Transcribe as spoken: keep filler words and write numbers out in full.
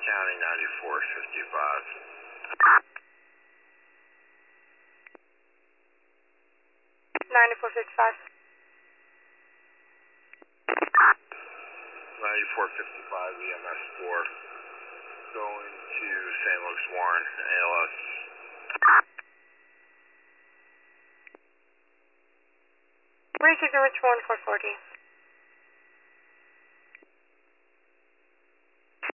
County ninety-four fifty-five. ninety-four fifty-five. ninety-four fifty-five E M S four. Going to Saint Luke's Warren, A L S. Bridge is Rich one four forty.